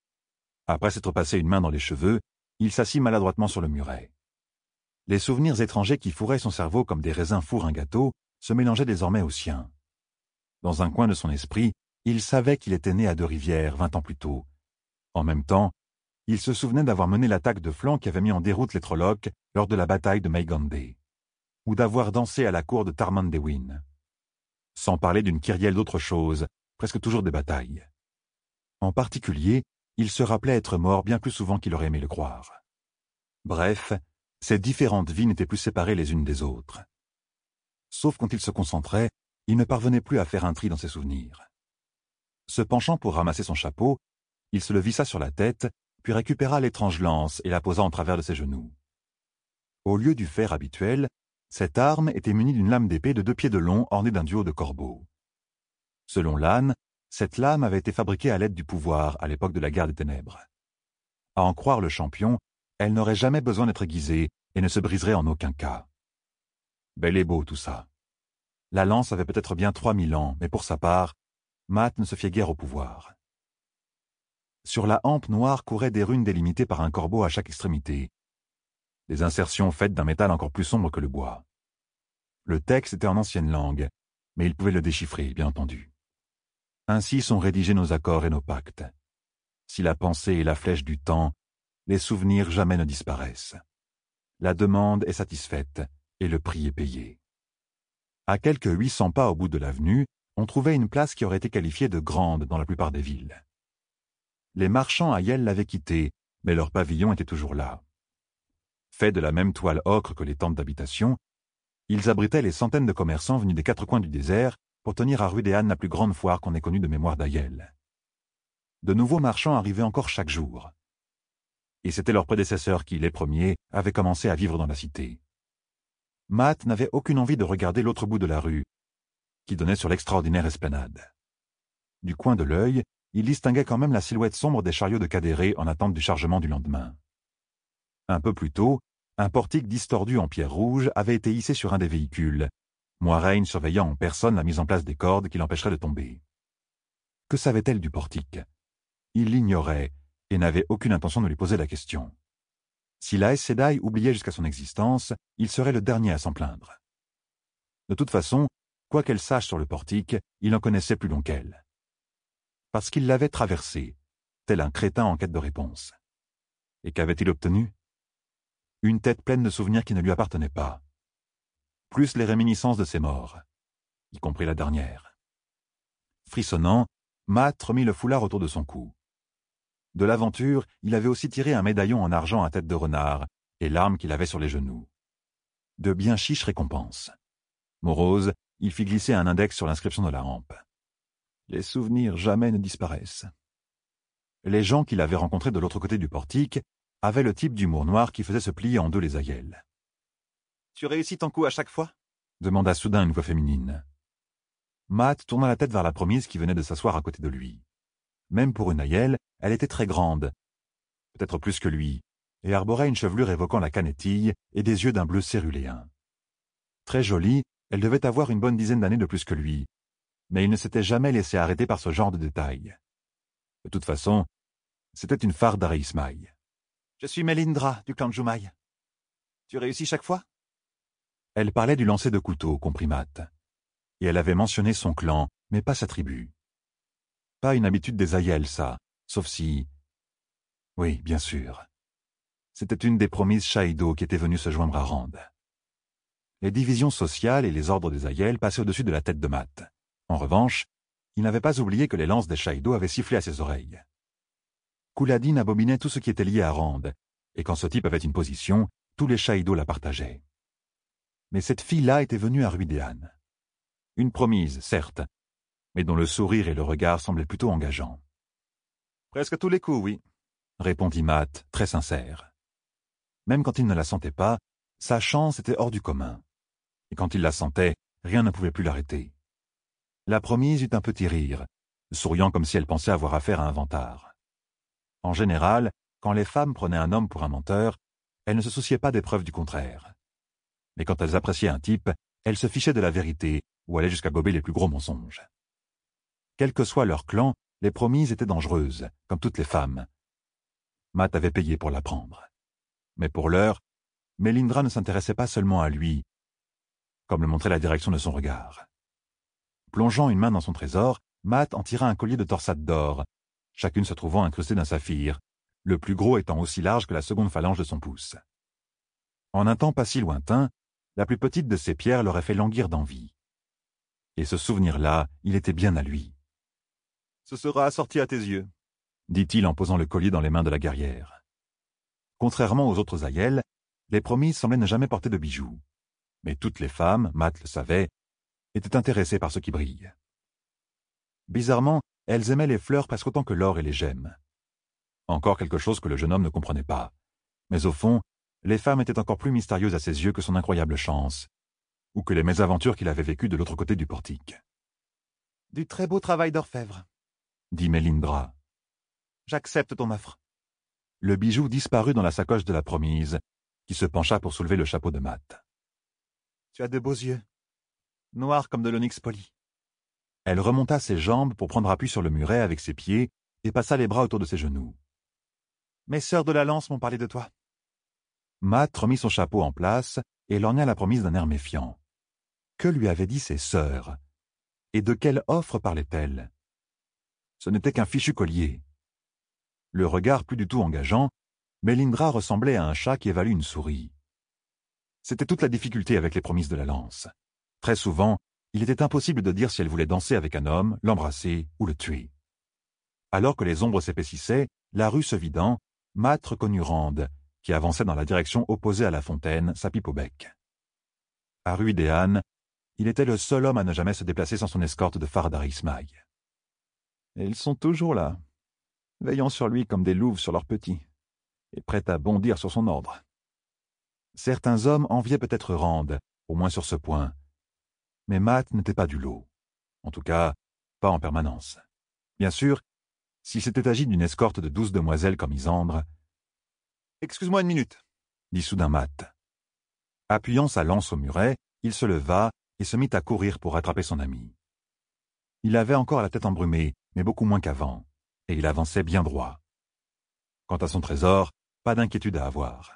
Après s'être passé une main dans les cheveux, il s'assit maladroitement sur le muret. Les souvenirs étrangers qui fourraient son cerveau comme des raisins fourrent un gâteau se mélangeaient désormais aux siens. Dans un coin de son esprit, il savait qu'il était né à Deux-Rivières 20 ans plus tôt. En même temps, il se souvenait d'avoir mené l'attaque de flanc qui avait mis en déroute les Trollocs lors de la bataille de Maigondé, ou d'avoir dansé à la cour de Tarmandewin. Sans parler d'une kyrielle d'autres choses, presque toujours des batailles. En particulier, il se rappelait être mort bien plus souvent qu'il aurait aimé le croire. Bref, ces différentes vies n'étaient plus séparées les unes des autres. Sauf quand il se concentrait, il ne parvenait plus à faire un tri dans ses souvenirs. Se penchant pour ramasser son chapeau, il se le vissa sur la tête, puis récupéra l'étrange lance et la posa en travers de ses genoux. Au lieu du fer habituel, cette arme était munie d'une lame d'épée de 2 pieds de long ornée d'un duo de corbeaux. Selon Lannes, cette lame avait été fabriquée à l'aide du pouvoir à l'époque de la guerre des ténèbres. À en croire le champion, elle n'aurait jamais besoin d'être aiguisée et ne se briserait en aucun cas. Bel et beau tout ça. La lance avait peut-être bien 3000 ans, mais pour sa part, Matt ne se fiait guère au pouvoir. Sur la hampe noire couraient des runes délimitées par un corbeau à chaque extrémité. Des insertions faites d'un métal encore plus sombre que le bois. Le texte était en ancienne langue, mais il pouvait le déchiffrer, bien entendu. Ainsi sont rédigés nos accords et nos pactes. Si la pensée est la flèche du temps, les souvenirs jamais ne disparaissent. La demande est satisfaite et le prix est payé. À quelques 800 pas au bout de l'avenue, on trouvait une place qui aurait été qualifiée de grande dans la plupart des villes. Les marchands à Yale l'avaient quittée, mais leur pavillon était toujours là. Faits de la même toile ocre que les tentes d'habitation, ils abritaient les centaines de commerçants venus des 4 coins du désert pour tenir à Rudéane la plus grande foire qu'on ait connue de mémoire d'Ayel. De nouveaux marchands arrivaient encore chaque jour. Et c'étaient leurs prédécesseurs qui, les premiers, avaient commencé à vivre dans la cité. Matt n'avait aucune envie de regarder l'autre bout de la rue, qui donnait sur l'extraordinaire esplanade. Du coin de l'œil, il distinguait quand même la silhouette sombre des chariots de Cadéré en attente du chargement du lendemain. Un peu plus tôt, un portique distordu en pierre rouge avait été hissé sur un des véhicules, Moiraine surveillant en personne la mise en place des cordes qui l'empêcheraient de tomber. Que savait-elle du portique? Il l'ignorait et n'avait aucune intention de lui poser la question. Si la Aes Sedai oubliait jusqu'à son existence, il serait le dernier à s'en plaindre. De toute façon, quoi qu'elle sache sur le portique, il en connaissait plus long qu'elle. Parce qu'il l'avait traversé, tel un crétin en quête de réponse. Et qu'avait-il obtenu? Une tête pleine de souvenirs qui ne lui appartenaient pas. Plus les réminiscences de ses morts, y compris la dernière. Frissonnant, Matt remit le foulard autour de son cou. De l'aventure, il avait aussi tiré un médaillon en argent à tête de renard et l'arme qu'il avait sur les genoux. De bien chiches récompenses. Morose, il fit glisser un index sur l'inscription de la hampe. Les souvenirs jamais ne disparaissent. Les gens qu'il avait rencontrés de l'autre côté du portique avaient le type d'humour noir qui faisait se plier en deux les aïeuls. « Tu réussis ton coup à chaque fois » demanda soudain une voix féminine. Matt tourna la tête vers la promise qui venait de s'asseoir à côté de lui. Même pour une aïeule, elle était très grande, peut-être plus que lui, et arborait une chevelure évoquant la canetille et des yeux d'un bleu céruléen. Très jolie, elle devait avoir une bonne dizaine d'années de plus que lui, mais il ne s'était jamais laissé arrêter par ce genre de détails. De toute façon, c'était une phare d'Areismaï. « Je suis Melindra, du clan de Joumaï. Tu réussis chaque fois ?» Elle parlait du lancer de couteau, comprit Matt. Et elle avait mentionné son clan, mais pas sa tribu. Pas une habitude des Aiel, ça, sauf si... Oui, bien sûr. C'était une des promises Shaido qui était venue se joindre à Rand. Les divisions sociales et les ordres des Aiel passaient au-dessus de la tête de Matt. En revanche, il n'avait pas oublié que les lances des Shaido avaient sifflé à ses oreilles. Couladin abominait tout ce qui était lié à Rand, et quand ce type avait une position, tous les Shaido la partageaient. Mais cette fille-là était venue à Rhuidean. Une promise, certes, mais dont le sourire et le regard semblaient plutôt engageants. « Presque à tous les coups, oui, » répondit Matt, très sincère. Même quand il ne la sentait pas, sa chance était hors du commun. Et quand il la sentait, rien ne pouvait plus l'arrêter. La promise eut un petit rire, souriant comme si elle pensait avoir affaire à un vantard. En général, quand les femmes prenaient un homme pour un menteur, elles ne se souciaient pas des preuves du contraire. Mais quand elles appréciaient un type, elles se fichaient de la vérité ou allaient jusqu'à gober les plus gros mensonges. Quel que soit leur clan, les promises étaient dangereuses, comme toutes les femmes. Matt avait payé pour l'apprendre. Mais pour l'heure, Melindra ne s'intéressait pas seulement à lui, comme le montrait la direction de son regard. Plongeant une main dans son trésor, Matt en tira un collier de torsades d'or, chacune se trouvant incrustée d'un saphir, le plus gros étant aussi large que la seconde phalange de son pouce. En un temps pas si lointain, la plus petite de ces pierres l'aurait fait languir d'envie. Et ce souvenir-là, il était bien à lui. « Ce sera assorti à tes yeux, » dit-il en posant le collier dans les mains de la guerrière. Contrairement aux autres aïels, les promises semblaient ne jamais porter de bijoux. Mais toutes les femmes, Matt le savait, étaient intéressées par ce qui brille. Bizarrement, elles aimaient les fleurs presque autant que l'or et les gemmes. Encore quelque chose que le jeune homme ne comprenait pas. Mais au fond, les femmes étaient encore plus mystérieuses à ses yeux que son incroyable chance, ou que les mésaventures qu'il avait vécues de l'autre côté du portique. « Du très beau travail d'orfèvre, » dit Mélindra. « J'accepte ton offre. » Le bijou disparut dans la sacoche de la promise, qui se pencha pour soulever le chapeau de Matt. « Tu as de beaux yeux, noirs comme de l'onyx poli. » Elle remonta ses jambes pour prendre appui sur le muret avec ses pieds et passa les bras autour de ses genoux. « Mes sœurs de la lance m'ont parlé de toi. » Matt remit son chapeau en place et lorgna la promise d'un air méfiant. Que lui avaient dit ses sœurs? Et de quelle offre parlaient-elles? Ce n'était qu'un fichu collier. Le regard plus du tout engageant, Mélindra ressemblait à un chat qui évalue une souris. C'était toute la difficulté avec les promises de la lance. Très souvent, il était impossible de dire si elle voulait danser avec un homme, l'embrasser ou le tuer. Alors que les ombres s'épaississaient, la rue se vidant, Matt reconnut Rand, qui avançait dans la direction opposée à la fontaine, sa pipe au bec. À Ruidéan, il était le seul homme à ne jamais se déplacer sans son escorte de Fardarismaï. Et ils sont toujours là, veillant sur lui comme des louves sur leurs petits, et prêts à bondir sur son ordre. Certains hommes enviaient peut-être Rand, au moins sur ce point. Mais Matt n'était pas du lot. En tout cas, pas en permanence. Bien sûr, s'il s'était agi d'une escorte de 12 demoiselles comme Isandre... « Excuse-moi une minute, » dit soudain Matt. Appuyant sa lance au muret, il se leva et se mit à courir pour rattraper son ami. Il avait encore la tête embrumée, mais beaucoup moins qu'avant, et il avançait bien droit. Quant à son trésor, pas d'inquiétude à avoir.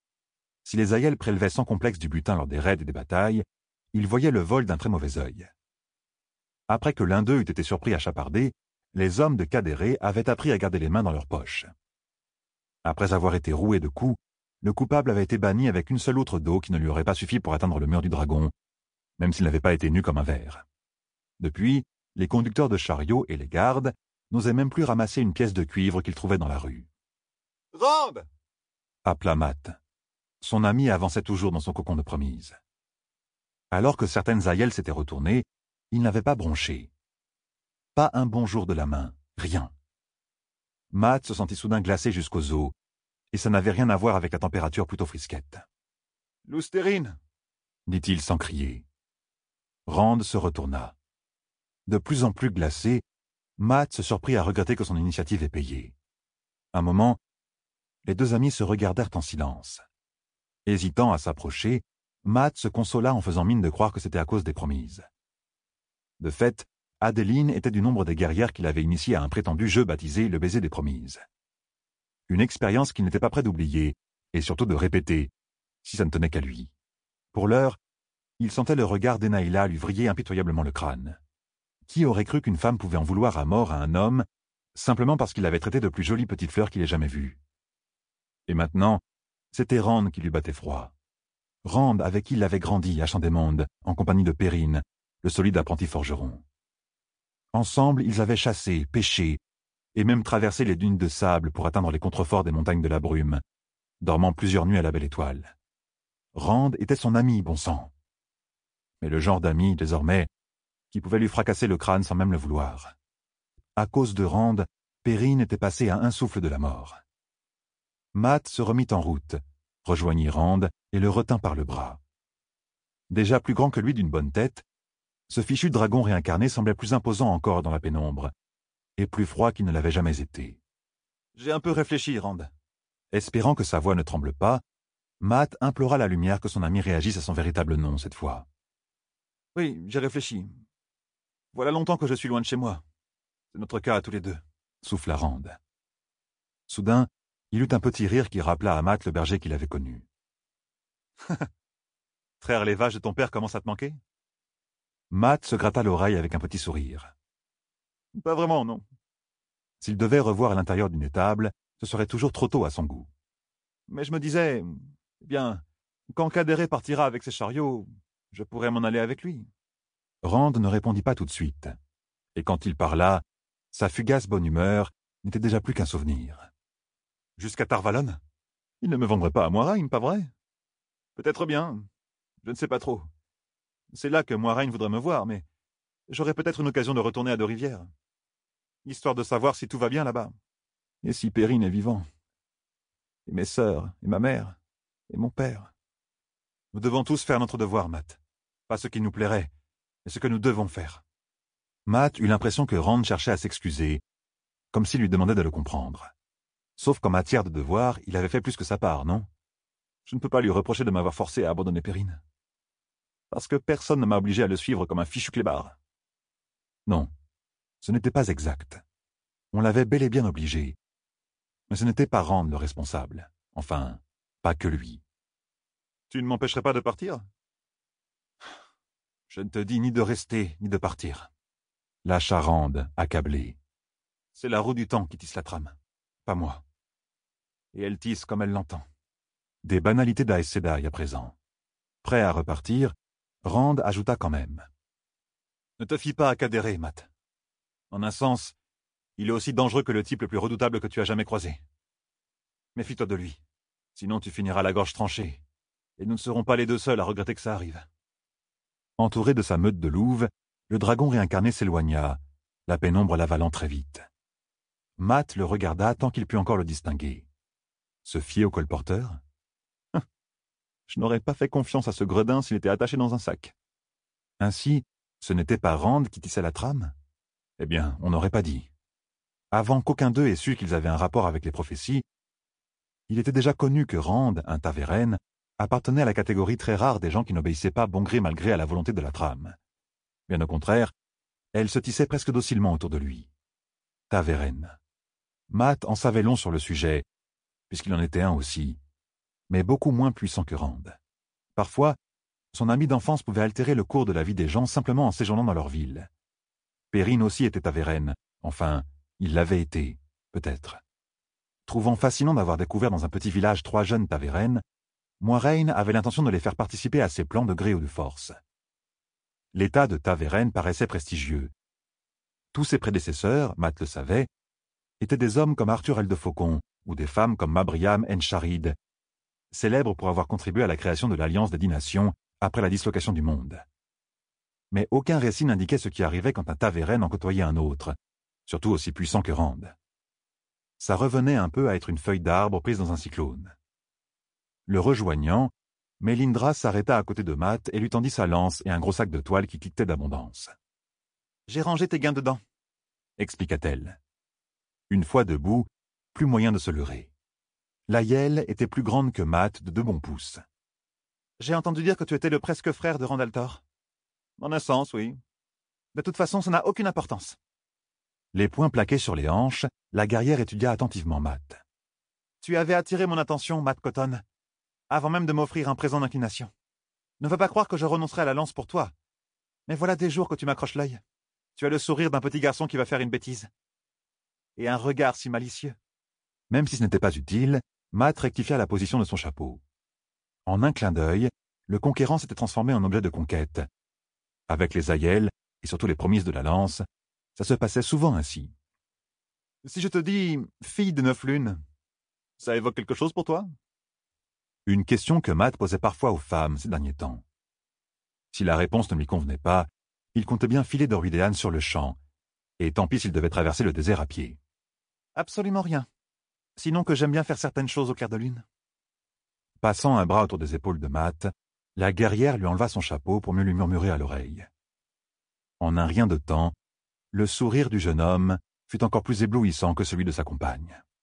Si les aïels prélevaient sans complexe du butin lors des raids et des batailles, ils voyaient le vol d'un très mauvais œil. Après que l'un d'eux eût été surpris à chaparder, les hommes de Cadéré avaient appris à garder les mains dans leurs poches. Après avoir été roué de coups, le coupable avait été banni avec une seule outre d'eau qui ne lui aurait pas suffi pour atteindre le mur du dragon, même s'il n'avait pas été nu comme un ver. Depuis, les conducteurs de chariots et les gardes n'osaient même plus ramasser une pièce de cuivre qu'ils trouvaient dans la rue. « Rand !» appela Matt. Son ami avançait toujours dans son cocon de promise. Alors que certaines aïelles s'étaient retournées, il n'avait pas bronché. Pas un bonjour de la main, rien. Matt se sentit soudain glacé jusqu'aux os, et ça n'avait rien à voir avec la température plutôt frisquette. « Loustérine !» dit-il sans crier. Rand se retourna. De plus en plus glacé, Matt se surprit à regretter que son initiative ait payé. Un moment, les deux amis se regardèrent en silence. Hésitant à s'approcher, Matt se consola en faisant mine de croire que c'était à cause des promises. De fait, Adeline était du nombre des guerrières qu'il avait initiées à un prétendu jeu baptisé le baiser des promises. Une expérience qu'il n'était pas prêt d'oublier, et surtout de répéter, si ça ne tenait qu'à lui. Pour l'heure, il sentait le regard d'Enaïla lui vriller impitoyablement le crâne. Qui aurait cru qu'une femme pouvait en vouloir à mort à un homme, simplement parce qu'il l'avait traité de plus jolie petite fleur qu'il ait jamais vue? Et maintenant, c'était Rand qui lui battait froid. Rand avec qui il avait grandi à Chandémonde, en compagnie de Perrine, le solide apprenti forgeron. Ensemble, ils avaient chassé, pêché, et même traversé les dunes de sable pour atteindre les contreforts des montagnes de la brume, dormant plusieurs nuits à la belle étoile. Rand était son ami, bon sang. Mais le genre d'ami, désormais, qui pouvait lui fracasser le crâne sans même le vouloir. À cause de Rand, Perrine était passée à un souffle de la mort. Matt se remit en route, rejoignit Rand et le retint par le bras. Déjà plus grand que lui d'une bonne tête, ce fichu dragon réincarné semblait plus imposant encore dans la pénombre, et plus froid qu'il ne l'avait jamais été. « J'ai un peu réfléchi, Rand. » Espérant que sa voix ne tremble pas, Matt implora la lumière que son ami réagisse à son véritable nom cette fois. « Oui, j'ai réfléchi. Voilà longtemps que je suis loin de chez moi. C'est notre cas à tous les deux. » souffla Rand. Soudain, il eut un petit rire qui rappela à Matt le berger qu'il avait connu. « Frère, les vaches de ton père commencent à te manquer ?» Matt se gratta l'oreille avec un petit sourire. Pas vraiment, non. S'il devait revoir à l'intérieur d'une étable, ce serait toujours trop tôt à son goût. Mais je me disais, eh bien, quand Kadere partira avec ses chariots, je pourrais m'en aller avec lui. Rand ne répondit pas tout de suite. Et quand il parla, sa fugace bonne humeur n'était déjà plus qu'un souvenir. Jusqu'à Tarvalon? Il ne me vendrait pas à Moiraine, pas vrai? Peut-être bien. Je ne sais pas trop. C'est là que Moiraine voudrait me voir, mais j'aurai peut-être une occasion de retourner à Deux-Rivières. Histoire de savoir si tout va bien là-bas. Et si Perrine est vivant. Et mes sœurs, et ma mère, et mon père. Nous devons tous faire notre devoir, Matt. Pas ce qui nous plairait, mais ce que nous devons faire. Matt eut l'impression que Rand cherchait à s'excuser, comme s'il lui demandait de le comprendre. Sauf qu'en matière de devoir, il avait fait plus que sa part, non? Je ne peux pas lui reprocher de m'avoir forcé à abandonner Perrine. Parce que personne ne m'a obligé à le suivre comme un fichu clébard. Non, ce n'était pas exact. On l'avait bel et bien obligé. Mais ce n'était pas Rand le responsable. Enfin, pas que lui. Tu ne m'empêcherais pas de partir? Je ne te dis ni de rester, ni de partir. Lâcha Rand, accablé. C'est la roue du temps qui tisse la trame, pas moi. Et elle tisse comme elle l'entend. Des banalités d'Aes Sedai à présent. Prêt à repartir, Rand ajouta quand même. Ne te fie pas à Kadere, Matt. En un sens, il est aussi dangereux que le type le plus redoutable que tu as jamais croisé. Méfie-toi de lui, sinon tu finiras la gorge tranchée, et nous ne serons pas les deux seuls à regretter que ça arrive. Entouré de sa meute de louves, le dragon réincarné s'éloigna, la pénombre l'avalant très vite. Matt le regarda tant qu'il put encore le distinguer. Se fier au colporteur? Je n'aurais pas fait confiance à ce gredin s'il était attaché dans un sac. Ainsi, ce n'était pas Rand qui tissait la trame? Eh bien, on n'aurait pas dit. Avant qu'aucun d'eux ait su qu'ils avaient un rapport avec les prophéties, il était déjà connu que Rand, un Taveren, appartenait à la catégorie très rare des gens qui n'obéissaient pas bon gré mal gré à la volonté de la trame. Bien au contraire, elle se tissait presque docilement autour de lui. Taveren. Matt en savait long sur le sujet, puisqu'il en était un aussi, mais beaucoup moins puissant que Rand. Parfois, son ami d'enfance pouvait altérer le cours de la vie des gens simplement en séjournant dans leur ville. Perrine aussi était Taveren, enfin, il l'avait été, peut-être. Trouvant fascinant d'avoir découvert dans un petit village 3 jeunes Taveren, Moiraine avait l'intention de les faire participer à ses plans de gré ou de force. L'état de Taveren paraissait prestigieux. Tous ses prédécesseurs, Matt le savait, étaient des hommes comme Arthur Eldefaucon ou des femmes comme Mabriam Encharid, célèbres pour avoir contribué à la création de l'Alliance des 10 Nations après la dislocation du monde. Mais aucun récit n'indiquait ce qui arrivait quand un Taveren en côtoyait un autre, surtout aussi puissant que Rand. Ça revenait un peu à être une feuille d'arbre prise dans un cyclone. Le rejoignant, Mélindra s'arrêta à côté de Matt et lui tendit sa lance et un gros sac de toile qui cliquetait d'abondance. « J'ai rangé tes gains dedans, » expliqua-t-elle. Une fois debout, plus moyen de se leurrer. L'aïeule était plus grande que Matt de 2 bons pouces. « J'ai entendu dire que tu étais le presque frère de Randaltor. »« En un sens, oui. De toute façon, ça n'a aucune importance. » Les poings plaqués sur les hanches, la guerrière étudia attentivement Matt. « Tu avais attiré mon attention, Matt Cotton, avant même de m'offrir un présent d'inclination. Ne veux pas croire que je renoncerai à la lance pour toi. Mais voilà des jours que tu m'accroches l'œil. Tu as le sourire d'un petit garçon qui va faire une bêtise. Et un regard si malicieux. » Même si ce n'était pas utile, Matt rectifia la position de son chapeau. En un clin d'œil, le conquérant s'était transformé en objet de conquête. Avec les aïels, et surtout les promises de la lance, ça se passait souvent ainsi. « Si je te dis « fille de 9 lunes », ça évoque quelque chose pour toi? Une question que Matt posait parfois aux femmes ces derniers temps. Si la réponse ne lui convenait pas, il comptait bien filer d'Orwydéan sur le champ, et tant pis s'il devait traverser le désert à pied. Absolument rien. Sinon que j'aime bien faire certaines choses au clair de lune. Passant un bras autour des épaules de Matt, la guerrière lui enleva son chapeau pour mieux lui murmurer à l'oreille. En un rien de temps, le sourire du jeune homme fut encore plus éblouissant que celui de sa compagne.